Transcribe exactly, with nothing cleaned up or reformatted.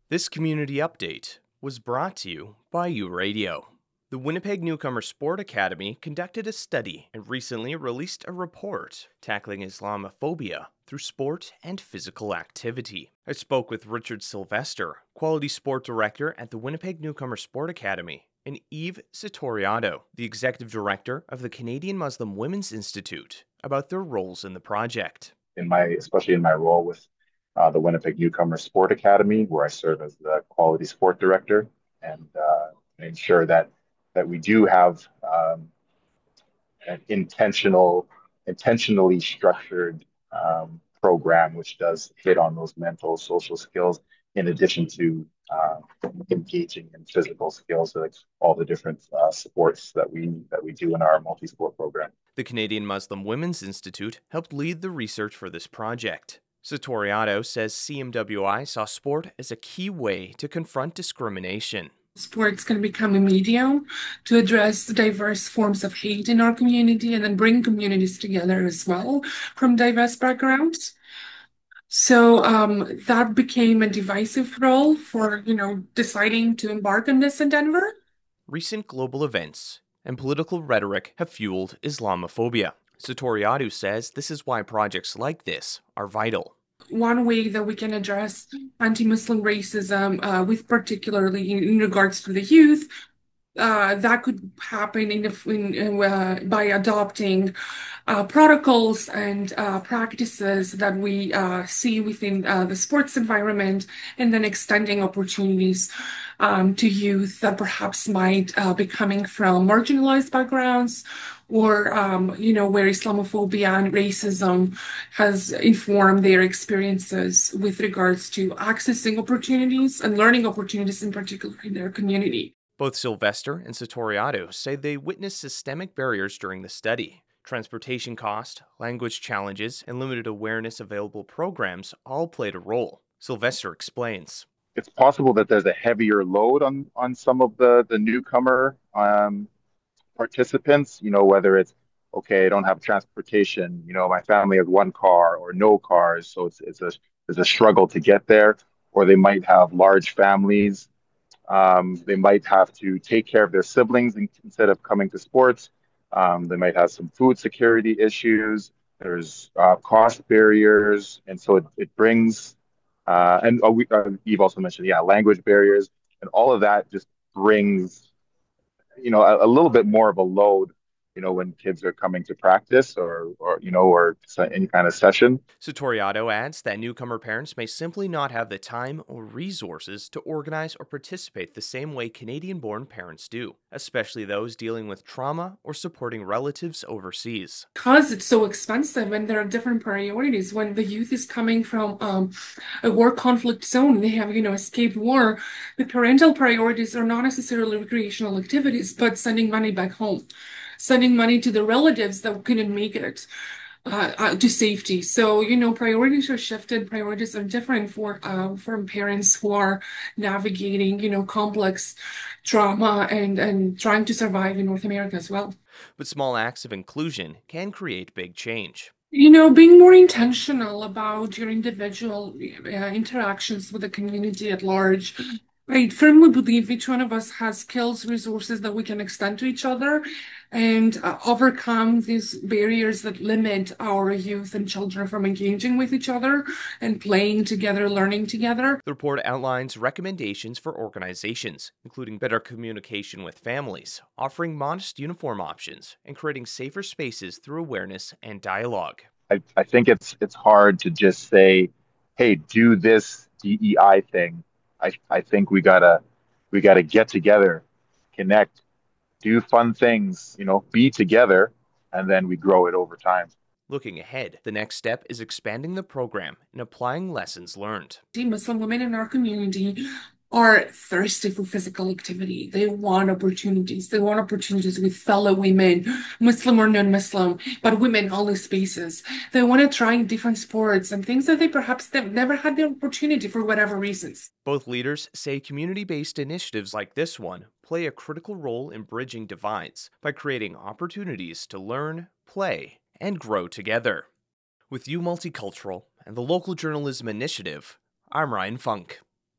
This community update was brought to you by U Radio. The Winnipeg Newcomer Sport Academy conducted a study and recently released a report tackling Islamophobia through sport and physical activity. I spoke with Richard Sylvester, Quality Sport Director at the Winnipeg Newcomer Sport Academy, and Eve Satoriato, the Executive Director of the Canadian Muslim Women's Institute, about their roles in the project. In my, especially in my role with uh, the Winnipeg Newcomer Sport Academy, where I serve as the Quality Sport Director, and uh, ensure that that we do have um, an intentional, intentionally structured um, program which does hit on those mental, social skills, in addition to uh, engaging in physical skills, like all the different uh, sports that we that we do in our multi-sport program. The Canadian Muslim Women's Institute helped lead the research for this project. Satoriato says C M W I saw sport as a key way to confront discrimination. Sports can become a medium to address the diverse forms of hate in our community and then bring communities together as well from diverse backgrounds. So um, that became a divisive role for, you know, deciding to embark on this endeavor. Recent global events and political rhetoric have fueled Islamophobia. Satoriato says this is why projects like this are vital. One way that we can address anti-Muslim racism, uh, with particularly in regards to the youth, uh, that could happen in, the, in uh, by adopting uh, protocols and uh, practices that we uh, see within uh, the sports environment, and then extending opportunities um, to youth that perhaps might uh, be coming from marginalized backgrounds, or, um, you know, where Islamophobia and racism has informed their experiences with regards to accessing opportunities and learning opportunities in particular in their community. Both Sylvester and Satoriato say they witnessed systemic barriers during the study. Transportation cost, language challenges, and limited awareness available programs all played a role. Sylvester explains. It's possible that there's a heavier load on, on some of the, the newcomer um, participants, you know, whether it's, okay, I don't have transportation, you know, my family has one car or no cars, so it's, it's, a, it's a struggle to get there, or they might have large families. Um, they might have to take care of their siblings instead of coming to sports. Um, they might have some food security issues. There's uh, cost barriers. And so it, it brings, uh, and uh, we, uh, Eve also mentioned, yeah, language barriers. And all of that just brings, you know, a, a little bit more of a load, you know, when kids are coming to practice or, or you know, or any kind of session. Satoriato adds that newcomer parents may simply not have the time or resources to organize or participate the same way Canadian-born parents do, especially those dealing with trauma or supporting relatives overseas. Because it's so expensive and there are different priorities. When the youth is coming from um, a war conflict zone, they have, you know, escaped war, the parental priorities are not necessarily recreational activities, but sending money back home, sending money to the relatives that couldn't make it uh, uh, to safety. So, you know, priorities are shifted, priorities are different for uh, from parents who are navigating, you know, complex trauma and, and trying to survive in North America as well. But small acts of inclusion can create big change. You know, being more intentional about your individual uh, interactions with the community at large. I firmly believe each one of us has skills, resources that we can extend to each other and uh, overcome these barriers that limit our youth and children from engaging with each other and playing together, learning together. The report outlines recommendations for organizations, including better communication with families, offering modest uniform options, and creating safer spaces through awareness and dialogue. I, I think it's it's hard to just say, hey, do this D E I thing. I, I think we gotta we gotta get together, connect, do fun things, you know, be together, and then we grow it over time. Looking ahead, the next step is expanding the program and applying lessons learned. Muslim women in our community are thirsty for physical activity. They want opportunities. They want opportunities with fellow women, Muslim or non-Muslim, but women in all these spaces. They want to try different sports and things that they perhaps have never had the opportunity for whatever reasons. Both leaders say community-based initiatives like this one play a critical role in bridging divides by creating opportunities to learn, play, and grow together. With U Multicultural and the Local Journalism Initiative, I'm Ryan Funk.